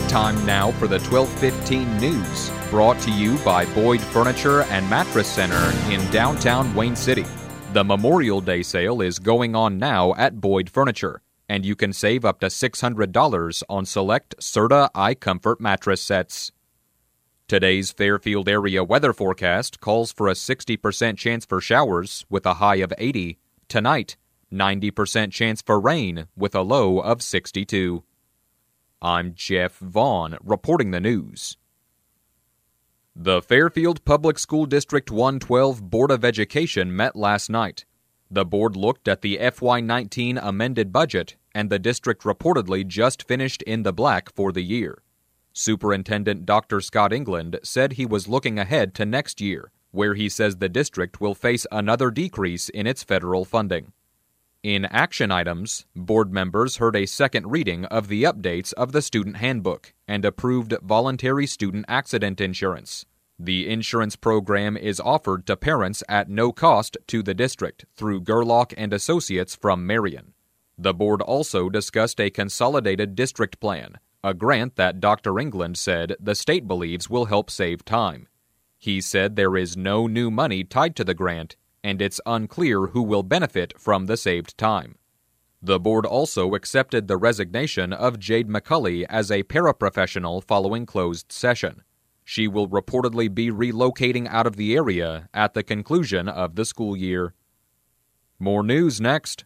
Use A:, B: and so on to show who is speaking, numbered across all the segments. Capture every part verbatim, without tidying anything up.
A: Time now for the twelve fifteen news, brought to you by Boyd Furniture and Mattress Center in downtown Wayne City. The Memorial Day sale is going on now at Boyd Furniture, and you can save up to six hundred dollars on select Serta iComfort mattress sets. Today's Fairfield area weather forecast calls for a sixty percent chance for showers with a high of eighty. Tonight, ninety percent chance for rain with a low of sixty-two. I'm Jeff Vaughn, reporting the news. The Fairfield Public School District one twelve Board of Education met last night. The board looked at the F Y nineteen amended budget, and the district reportedly just finished in the black for the year. Superintendent Doctor Scott England said he was looking ahead to next year, where he says the district will face another decrease in its federal funding. In action items, board members heard a second reading of the updates of the student handbook and approved voluntary student accident insurance. The insurance program is offered to parents at no cost to the district through Gerlach and Associates from Marion. The board also discussed a consolidated district plan, a grant that Doctor England said the state believes will help save time. He said there is no new money tied to the grant, and it's unclear who will benefit from the saved time. The board also accepted the resignation of Jade McCulley as a paraprofessional following closed session. She will reportedly be relocating out of the area at the conclusion of the school year. More news next.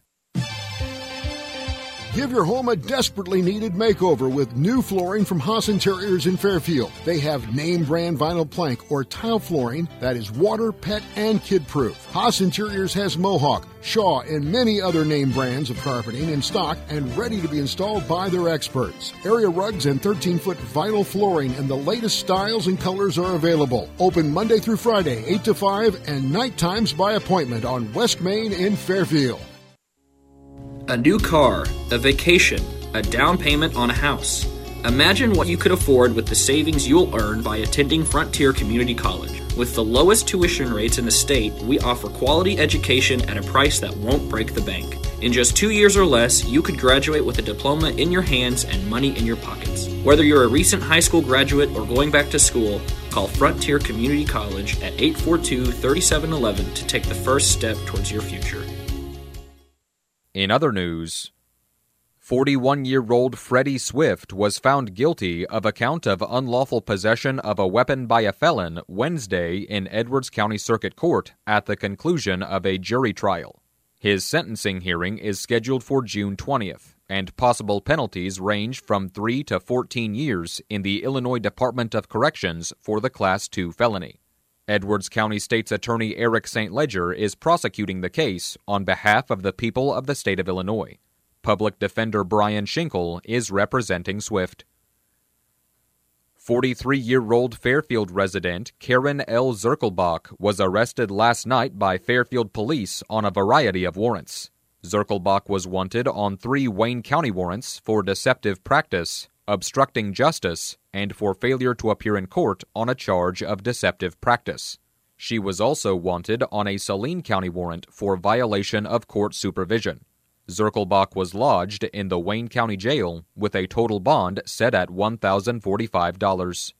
B: Give your home a desperately needed makeover with new flooring from Haas Interiors in Fairfield. They have name brand vinyl plank or tile flooring that is water, pet, and kid-proof. Haas Interiors has Mohawk, Shaw, and many other name brands of carpeting in stock and ready to be installed by their experts. Area rugs and thirteen-foot vinyl flooring in the latest styles and colors are available. Open Monday through Friday, eight to five, and night times by appointment on West Main in Fairfield.
C: A new car, a vacation, a down payment on a house. Imagine what you could afford with the savings you'll earn by attending Frontier Community College. With the lowest tuition rates in the state, we offer quality education at a price that won't break the bank. In just two years or less, you could graduate with a diploma in your hands and money in your pockets. Whether you're a recent high school graduate or going back to school, call Frontier Community College at eight four two, three seven one one to take the first step towards your future.
A: In other news, forty-one-year-old Freddie Swift was found guilty of a count of unlawful possession of a weapon by a felon Wednesday in Edwards County Circuit Court at the conclusion of a jury trial. His sentencing hearing is scheduled for June twentieth, and possible penalties range from three to fourteen years in the Illinois Department of Corrections for the Class two felony. Edwards County State's Attorney Eric Saint Ledger is prosecuting the case on behalf of the people of the state of Illinois. Public Defender Brian Schinkel is representing Swift. forty-three-year-old Fairfield resident Karen L. Zirkelbach was arrested last night by Fairfield police on a variety of warrants. Zirkelbach was wanted on three Wayne County warrants for deceptive practice, obstructing justice, and for failure to appear in court on a charge of deceptive practice. She was also wanted on a Saline County warrant for violation of court supervision. Zirkelbach was lodged in the Wayne County Jail with a total bond set at one thousand forty-five dollars.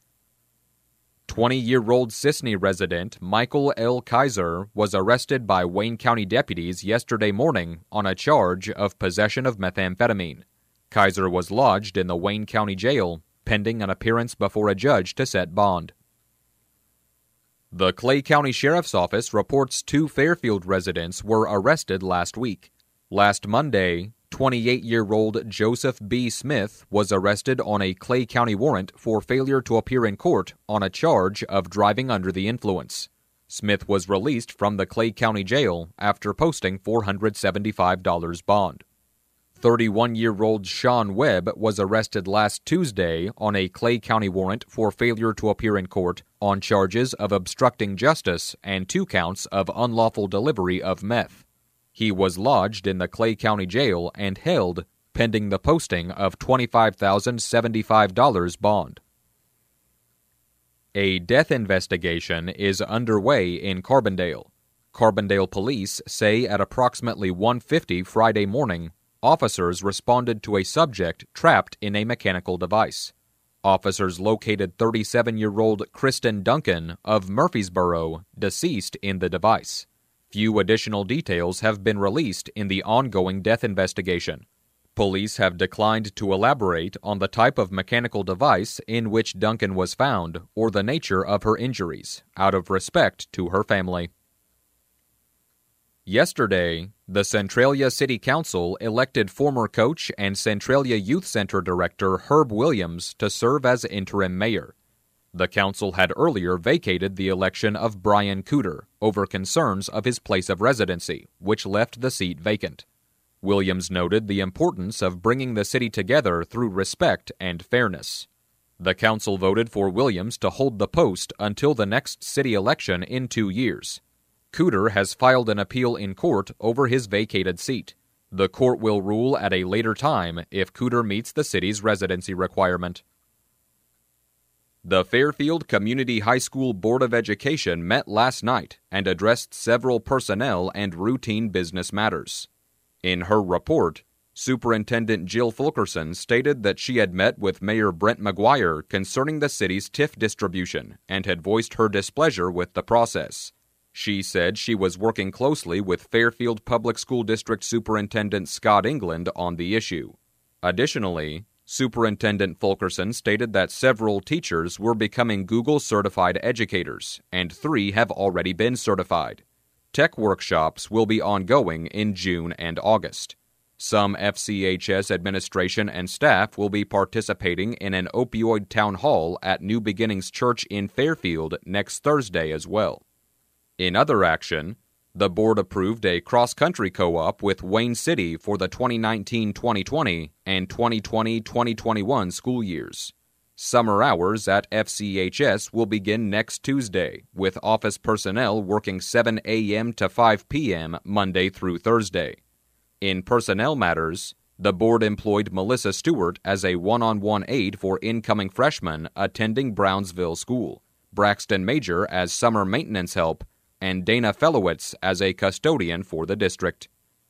A: twenty-year-old Sisney resident Michael L. Kaiser was arrested by Wayne County deputies yesterday morning on a charge of possession of methamphetamine. Kaiser was lodged in the Wayne County Jail, pending an appearance before a judge to set bond. The Clay County Sheriff's Office reports two Fairfield residents were arrested last week. Last Monday, twenty-eight-year-old Joseph B. Smith was arrested on a Clay County warrant for failure to appear in court on a charge of driving under the influence. Smith was released from the Clay County Jail after posting four hundred seventy-five dollars bond. thirty-one-year-old Sean Webb was arrested last Tuesday on a Clay County warrant for failure to appear in court on charges of obstructing justice and two counts of unlawful delivery of meth. He was lodged in the Clay County Jail and held pending the posting of twenty-five thousand seventy-five dollars bond. A death investigation is underway in Carbondale. Carbondale police say at approximately one fifty Friday morning, officers responded to a subject trapped in a mechanical device. Officers located thirty-seven-year-old Kristen Duncan of Murfreesboro deceased in the device. Few additional details have been released in the ongoing death investigation. Police have declined to elaborate on the type of mechanical device in which Duncan was found or the nature of her injuries, out of respect to her family. Yesterday, the Centralia City Council elected former coach and Centralia Youth Center Director Herb Williams to serve as interim mayor. The council had earlier vacated the election of Brian Cooter over concerns of his place of residency, which left the seat vacant. Williams noted the importance of bringing the city together through respect and fairness. The council voted for Williams to hold the post until the next city election in two years. Cooter has filed an appeal in court over his vacated seat. The court will rule at a later time if Cooter meets the city's residency requirement. The Fairfield Community High School Board of Education met last night and addressed several personnel and routine business matters. In her report, Superintendent Jill Fulkerson stated that she had met with Mayor Brent McGuire concerning the city's T I F distribution and had voiced her displeasure with the process. She said she was working closely with Fairfield Public School District Superintendent Scott England on the issue. Additionally, Superintendent Fulkerson stated that several teachers were becoming Google-certified educators, and three have already been certified. Tech workshops will be ongoing in June and August. Some F C H S administration and staff will be participating in an opioid town hall at New Beginnings Church in Fairfield next Thursday as well. In other action, the board approved a cross-country co-op with Wayne City for the twenty nineteen twenty twenty and twenty twenty twenty twenty-one school years. Summer hours at F C H S will begin next Tuesday, with office personnel working seven a.m. to five p.m. Monday through Thursday. In personnel matters, the board employed Melissa Stewart as a one-on-one aide for incoming freshmen attending Brownsville School, Braxton Major as summer maintenance help, and Dana Fellowitz as a custodian for the district.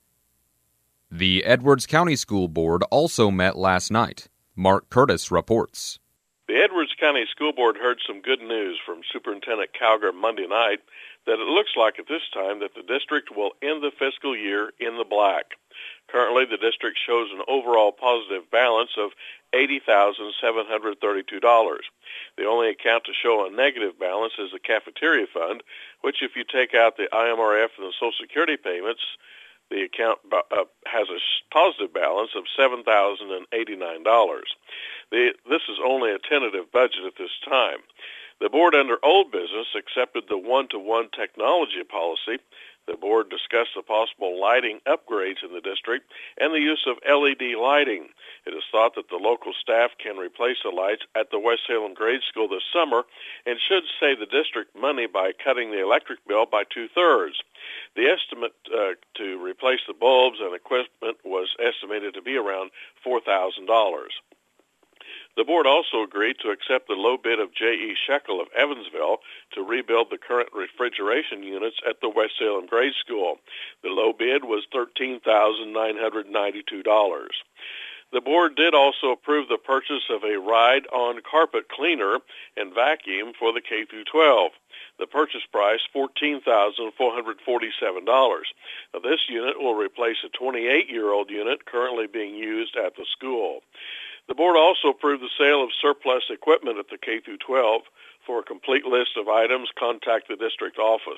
A: The Edwards County School Board also met last night. Mark Curtis reports.
D: The Edwards County School Board heard some good news from Superintendent Cowger Monday night that it looks like at this time that the district will end the fiscal year in the black. Currently, the district shows an overall positive balance of eighty thousand seven hundred thirty-two dollars. The only account to show a negative balance is the cafeteria fund, which if you take out the I M R F and the Social Security payments, the account uh, has a positive balance of seven thousand eighty-nine dollars. The, this is only a tentative budget at this time. The board under old business accepted the one-to-one technology policy. The board discussed the possible lighting upgrades in the district and the use of L E D lighting. It is thought that the local staff can replace the lights at the West Salem Grade School this summer and should save the district money by cutting the electric bill by two-thirds. The estimate uh, to replace the bulbs and equipment was estimated to be around four thousand dollars. The board also agreed to accept the low bid of J E. Shekel of Evansville to rebuild the current refrigeration units at the West Salem Grade School. The low bid was thirteen thousand nine hundred ninety-two dollars. The board did also approve the purchase of a ride-on carpet cleaner and vacuum for the K through twelve. The purchase price, fourteen thousand four hundred forty-seven dollars. Now, this unit will replace a twenty-eight-year-old unit currently being used at the school. The board also approved the sale of surplus equipment at the K through twelve. For a complete list of items, contact the district office.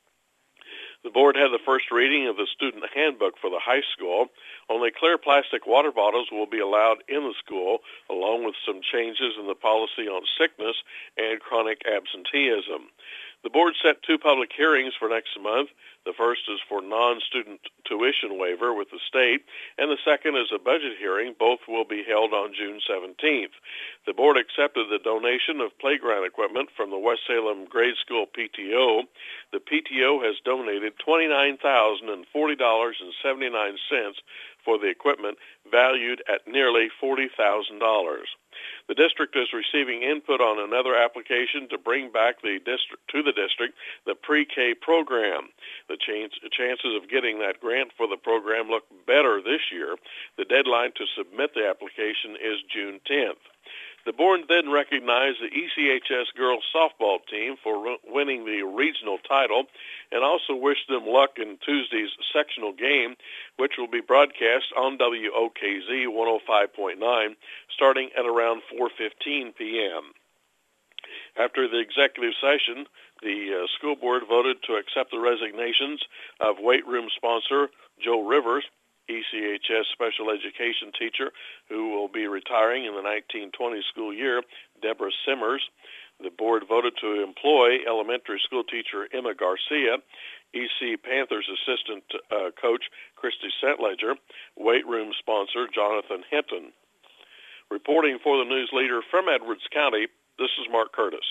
D: The board had the first reading of the student handbook for the high school. Only clear plastic water bottles will be allowed in the school, along with some changes in the policy on sickness and chronic absenteeism. The board set two public hearings for next month. The first is for non-student tuition waiver with the state, and the second is a budget hearing. Both will be held on June seventeenth. The board accepted the donation of playground equipment from the West Salem Grade School P T O. The P T O has donated twenty-nine thousand forty dollars and seventy-nine cents for the equipment, valued at nearly forty thousand dollars. The district is receiving input on another application to bring back the district to the district the pre-K program. The chance, chances of getting that grant for the program look better this year. The deadline to submit the application is June tenth. The board then recognized the E C H S girls softball team for winning the regional title and also wished them luck in Tuesday's sectional game, which will be broadcast on W O K Z one oh five point nine starting at around four fifteen p.m. After the executive session, the uh, school board voted to accept the resignations of weight room sponsor Joe Rivers, E C H S special education teacher who will be retiring in the nineteen twenty school year, Deborah Simmers. The board voted to employ elementary school teacher Emma Garcia, E C Panthers assistant uh, coach Christy Sentledger, weight room sponsor Jonathan Hinton. Reporting for the news leader from Edwards County, this is Mark Curtis.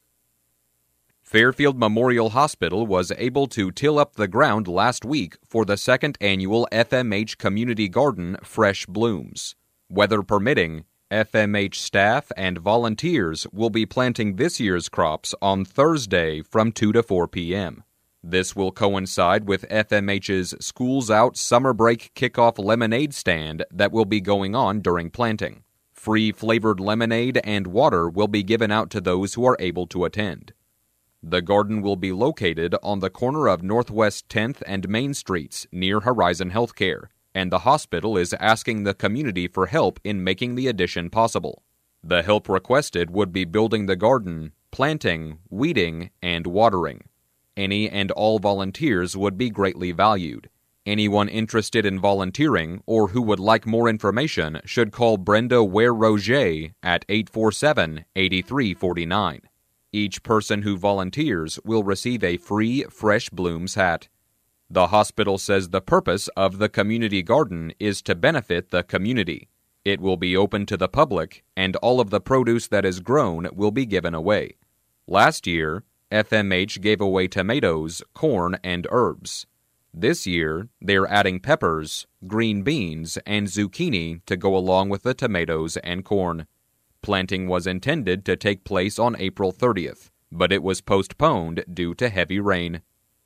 A: Fairfield Memorial Hospital was able to till up the ground last week for the second annual F M H Community Garden Fresh Blooms. Weather permitting, F M H staff and volunteers will be planting this year's crops on Thursday from two to four p.m. This will coincide with F M H's Schools Out Summer Break Kickoff Lemonade Stand that will be going on during planting. Free flavored lemonade and water will be given out to those who are able to attend. The garden will be located on the corner of Northwest tenth and Main Streets near Horizon Healthcare, and the hospital is asking the community for help in making the addition possible. The help requested would be building the garden, planting, weeding, and watering. Any and all volunteers would be greatly valued. Anyone interested in volunteering or who would like more information should call Brenda Ware-Roger at eight four seven, eight three four nine. Each person who volunteers will receive a free Fresh Blooms hat. The hospital says the purpose of the community garden is to benefit the community. It will be open to the public, and all of the produce that is grown will be given away. Last year, F M H gave away tomatoes, corn, and herbs. This year, they're adding peppers, green beans, and zucchini to go along with the tomatoes and corn. Planting was intended to take place on April thirtieth, but it was postponed due to heavy rain.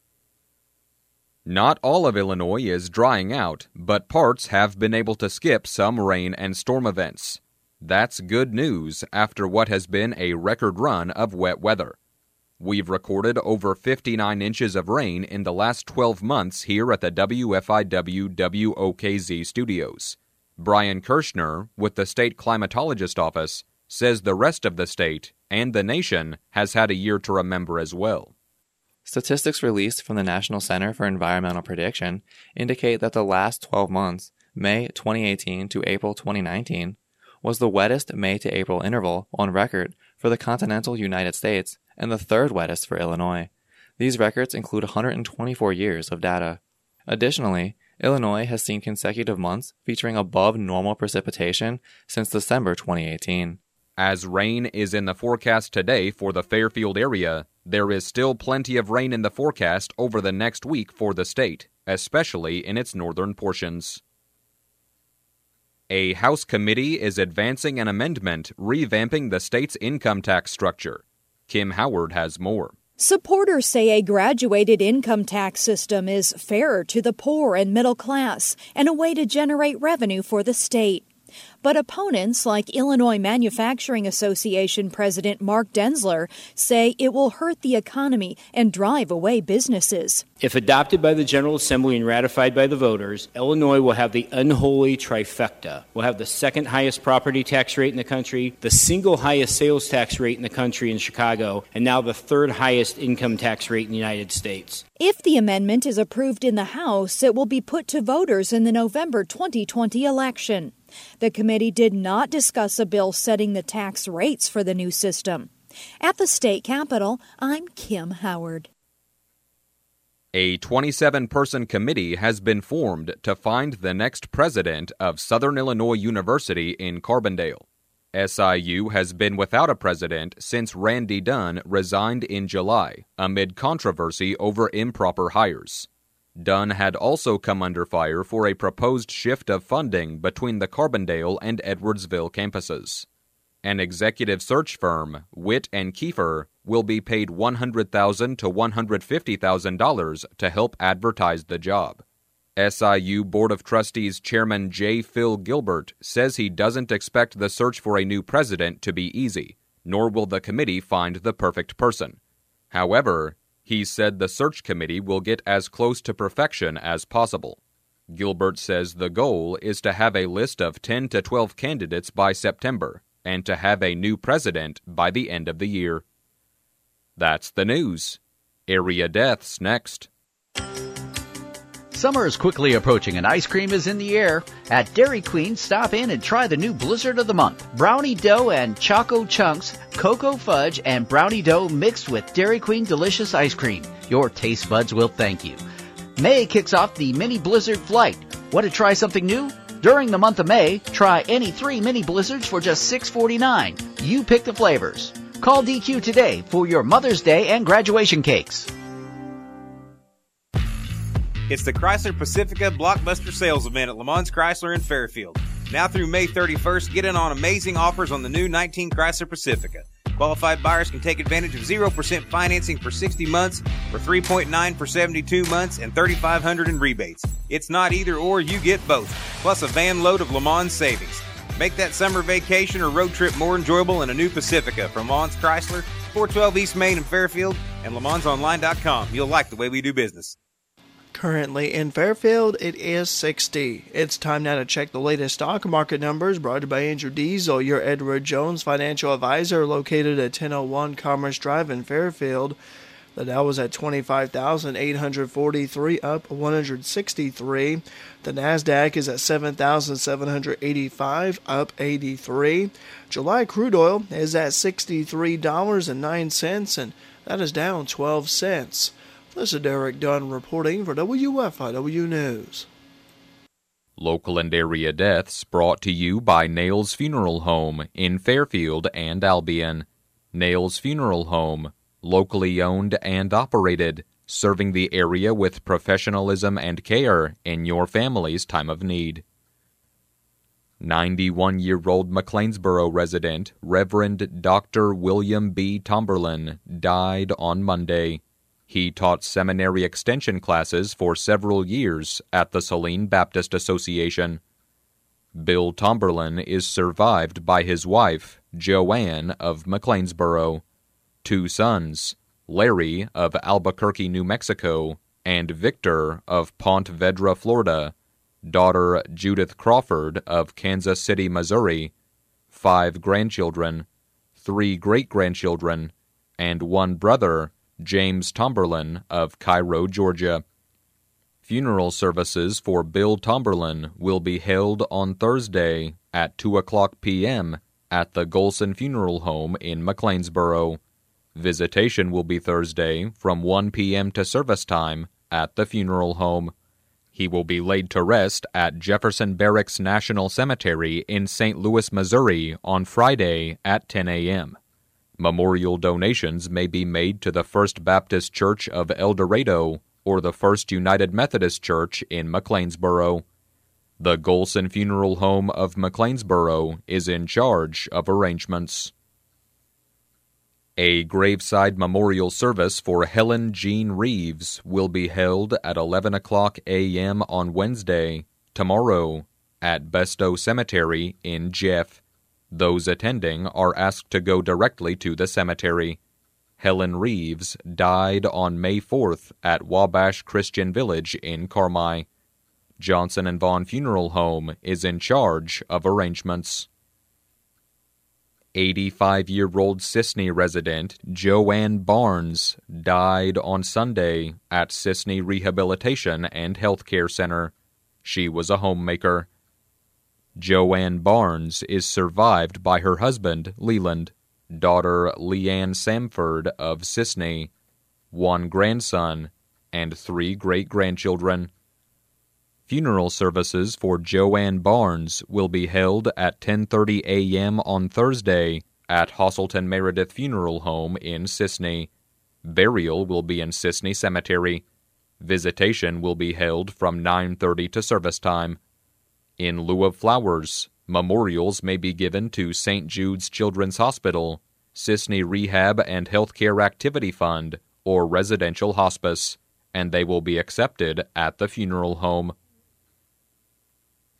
A: Not all of Illinois is drying out, but parts have been able to skip some rain and storm events. That's good news after what has been a record run of wet weather. We've recorded over fifty-nine inches of rain in the last twelve months here at the W F I W W O K Z studios. Brian Kirshner, with the State Climatologist Office, says the rest of the state and the nation has had a year to remember as well.
E: Statistics released from the National Center for Environmental Prediction indicate that the last twelve months, May twenty eighteen to April twenty nineteen, was the wettest May to April interval on record for the continental United States and the third wettest for Illinois. These records include one hundred twenty-four years of data. Additionally, Illinois has seen consecutive months featuring above normal precipitation since December twenty eighteen.
A: As rain is in the forecast today for the Fairfield area, there is still plenty of rain in the forecast over the next week for the state, especially in its northern portions. A House committee is advancing an amendment revamping the state's income tax structure. Kim Howard has more.
F: Supporters say a graduated income tax system is fairer to the poor and middle class and a way to generate revenue for the state. But opponents like Illinois Manufacturing Association President Mark Denzler say it will hurt the economy and drive away businesses.
G: If adopted by the General Assembly and ratified by the voters, Illinois will have the unholy trifecta. We'll have the second highest property tax rate in the country, the single highest sales tax rate in the country in Chicago, and now the third highest income tax rate in the United States.
F: If the amendment is approved in the House, it will be put to voters in the November twenty twenty election. The committee did not discuss a bill setting the tax rates for the new system. At the state capitol, I'm Kim Howard.
A: A twenty-seven person committee has been formed to find the next president of Southern Illinois University in Carbondale. S I U has been without a president since Randy Dunn resigned in July amid controversy over improper hires. Dunn had also come under fire for a proposed shift of funding between the Carbondale and Edwardsville campuses. An executive search firm, Witt and Kiefer, will be paid one hundred thousand dollars to one hundred fifty thousand dollars to help advertise the job. S I U Board of Trustees Chairman J. Phil Gilbert says he doesn't expect the search for a new president to be easy, nor will the committee find the perfect person. However, he said the search committee will get as close to perfection as possible. Gilbert says the goal is to have a list of ten to twelve candidates by September and to have a new president by the end of the year. That's the news. Area deaths next.
H: Summer is quickly approaching and ice cream is in the air. At Dairy Queen, stop in and try the new Blizzard of the Month. Brownie dough and Choco Chunks, cocoa fudge, and brownie dough mixed with Dairy Queen delicious ice cream. Your taste buds will thank you. May kicks off the Mini Blizzard Flight. Want to try something new? During the month of May, try any three Mini Blizzards for just six dollars and forty-nine cents. You pick the flavors. Call D Q today for your Mother's Day and graduation cakes.
I: It's the Chrysler Pacifica Blockbuster Sales Event at Lamons Chrysler in Fairfield. Now through May thirty-first, get in on amazing offers on the new nineteen Chrysler Pacifica. Qualified buyers can take advantage of zero percent financing for sixty months, for three point nine for seventy-two months, and thirty-five hundred dollars in rebates. It's not either or, you get both, plus a van load of Lamons savings. Make that summer vacation or road trip more enjoyable in a new Pacifica from Lamons Chrysler, four twelve East Main in Fairfield, and lamons online dot com. You'll like the way we do business.
J: Currently in Fairfield, it is sixty. It's time now to check the latest stock market numbers brought to you by Andrew Diesel, your Edward Jones financial advisor, located at ten oh one Commerce Drive in Fairfield. The Dow was at twenty-five thousand eight hundred forty-three, up one hundred sixty-three. The NASDAQ is at seven thousand seven hundred eighty-five, up eighty-three. July crude oil is at sixty-three dollars and nine cents, and that is down twelve cents. This is Derek Dunn reporting for W F I W News.
A: Local and area deaths brought to you by Nails Funeral Home in Fairfield and Albion. Nails Funeral Home, locally owned and operated, serving the area with professionalism and care in your family's time of need. ninety-one-year-old McLeansboro resident, Reverend Doctor William B. Tomberlin, died on Monday. He taught seminary extension classes for several years at the Saline Baptist Association. Bill Tomberlin is survived by his wife, Joanne of McLeansboro, two sons, Larry of Albuquerque, New Mexico, and Victor of Ponte Vedra, Florida, daughter Judith Crawford of Kansas City, Missouri, five grandchildren, three great-grandchildren, and one brother, James Tomberlin of Cairo, Georgia. Funeral services for Bill Tomberlin will be held on Thursday at two o'clock p.m. at the Golson Funeral Home in McLeansboro. Visitation will be Thursday from one p.m. to service time at the funeral home. He will be laid to rest at Jefferson Barracks National Cemetery in Saint Louis, Missouri on Friday at ten a.m. Memorial donations may be made to the First Baptist Church of El Dorado or the First United Methodist Church in McLeansboro. The Golson Funeral Home of McLeansboro is in charge of arrangements. A graveside memorial service for Helen Jean Reeves will be held at eleven o'clock a.m. on Wednesday, tomorrow, at Bestow Cemetery in Jeff. Those attending are asked to go directly to the cemetery. Helen Reeves died on May fourth at Wabash Christian Village in Carmi. Johnson and Vaughn Funeral Home is in charge of arrangements. eighty-five-year-old Sisney resident Joanne Barnes died on Sunday at Sisney Rehabilitation and Healthcare Center. She was a homemaker. Joanne Barnes is survived by her husband, Leland, daughter Leanne Samford of Sisney, one grandson, and three great-grandchildren. Funeral services for Joanne Barnes will be held at ten thirty a.m. on Thursday at Hosselton Meredith Funeral Home in Sisney. Burial will be in Sisney Cemetery. Visitation will be held from nine thirty to service time. In lieu of flowers, memorials may be given to Saint Jude's Children's Hospital, Sisney Rehab and Healthcare Activity Fund, or Residential Hospice, and they will be accepted at the funeral home.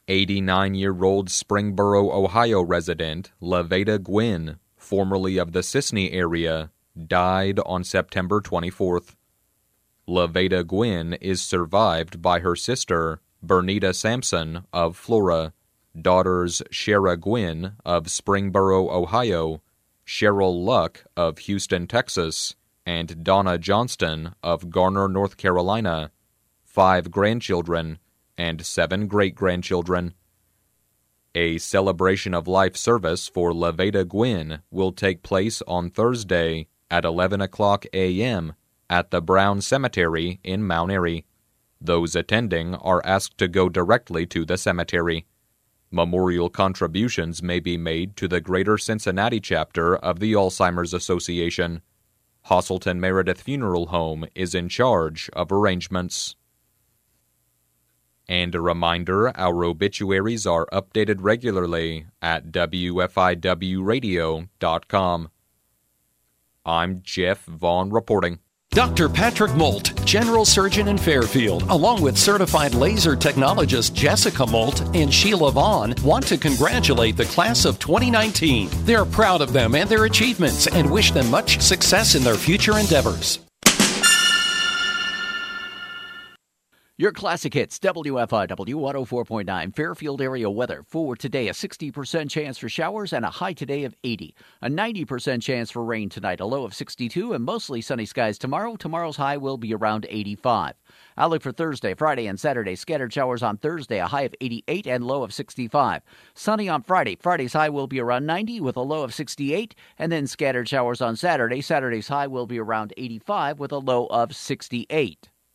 A: eighty-nine-year-old Springboro, Ohio resident LaVeda Gwynn, formerly of the Sisney area, died on September twenty-fourth. LaVeda Gwynn is survived by her sister, Bernita Sampson of Flora, daughters Shara Gwynn of Springboro, Ohio, Cheryl Luck of Houston, Texas, and Donna Johnston of Garner, North Carolina, five grandchildren, and seven great-grandchildren. A celebration of life service for LaVeda Gwynn will take place on Thursday at eleven o'clock a.m. at the Brown Cemetery in Mount Airy. Those attending are asked to go directly to the cemetery. Memorial contributions may be made to the Greater Cincinnati chapter of the Alzheimer's Association. Hosselton Meredith Funeral Home is in charge of arrangements. And a reminder, our obituaries are updated regularly at W F I W radio dot com. I'm Jeff Vaughn reporting.
K: Doctor Patrick Molt, General Surgeon in Fairfield, along with certified laser technologist Jessica Molt and Sheila Vaughn, want to congratulate the class of twenty nineteen. They're proud of them and their achievements and wish them much success in their future endeavors.
L: Your classic hits, W F I W one oh four point nine Fairfield area weather. For today, a sixty percent chance for showers and a high today of eighty. A ninety percent chance for rain tonight, a low of sixty-two, and mostly sunny skies tomorrow. Tomorrow's high will be around eighty-five. Outlook for Thursday, Friday, and Saturday. Scattered showers on Thursday, a high of eighty-eight and low of sixty-five. Sunny on Friday. Friday's high will be around ninety with a low of sixty-eight. And then scattered showers on Saturday. Saturday's high will be around eighty-five with a low of sixty-eight.